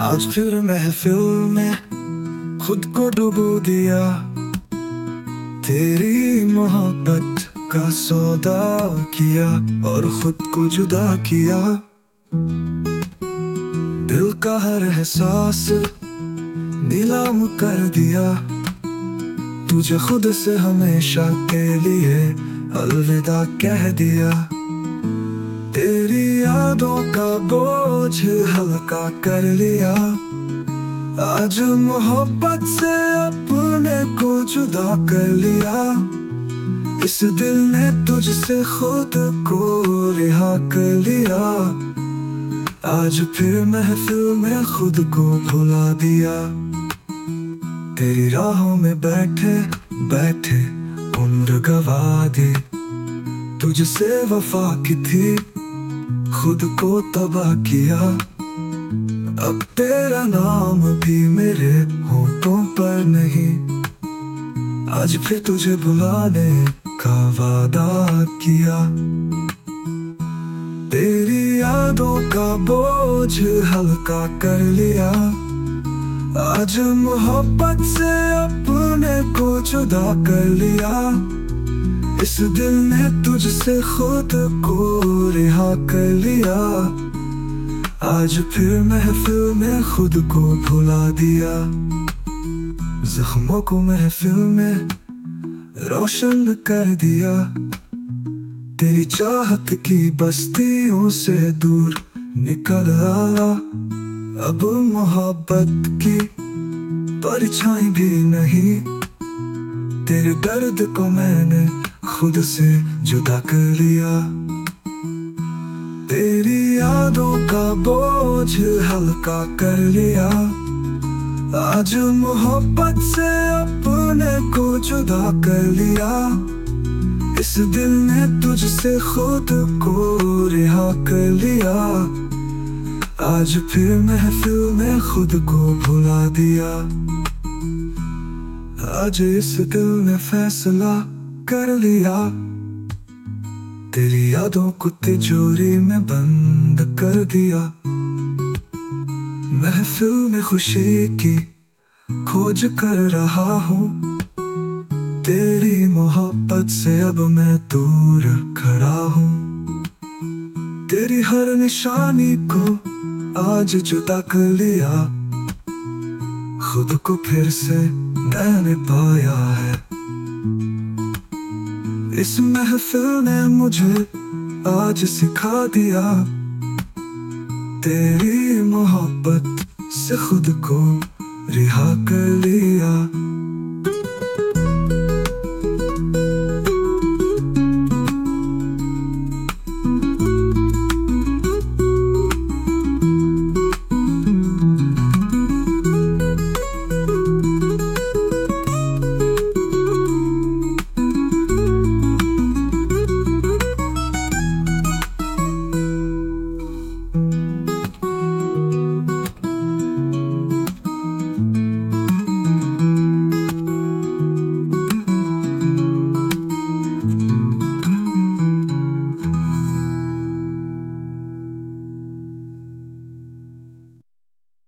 आज फिर महफिल में खुद को डुबो दिया। तेरी मोहब्बत का सौदा किया और खुद को जुदा किया। दिल का हर एहसास नीलाम कर दिया। तुझे खुद से हमेशा के लिए अलविदा कह दिया। तेरी यादों का बोझ हल्का कर लिया। आज मोहब्बत से अपने को जुदा कर लिया। इस दिल ने तुझसे खुद को रिहा कर लिया। आज फिर महफिल में खुद को भुला दिया। तेरी राहों में बैठे बैठे उम्र गवा दी। तुझसे वफा की थी खुद को तबाह किया। अब तेरा नाम भी मेरे होठों पर नहीं। आज फिर तुझे बुलाने का वादा किया। तेरी यादों का बोझ हल्का कर लिया। आज मोहब्बत से अपने को जुदा कर लिया। इस दिल ने तुझसे खुद को रिहा कर लिया। आज फिर महफिल में खुद को भुला दिया। जख्मों को महफिल में रोशन कर दिया। तेरी चाहत की बस्तियों से दूर निकल आया। अब मोहब्बत की परछाई भी नहीं। तेरे दर्द को मैंने खुद से जुदा कर लिया। तेरी यादों का बोझ हल्का कर लिया। आज मोहब्बत से अपने को जुदा कर लिया। इस दिल ने तुझसे खुद को रिहा कर लिया। आज फिर महफिल में खुद को भुला दिया। आज इस दिल ने फैसला कर लिया। तेरी यादों को तिजोरी में बंद कर दिया। महफिल में खुशी की खोज कर रहा हूँ। तेरी मोहब्बत से अब मैं दूर खड़ा हूँ। तेरी हर निशानी को आज जुदा कर लिया। खुद को फिर से मैंने पाया है। इस महफिल ने मुझे आज सिखा दिया। तेरी मोहब्बत से खुद को रिहा कर लिया।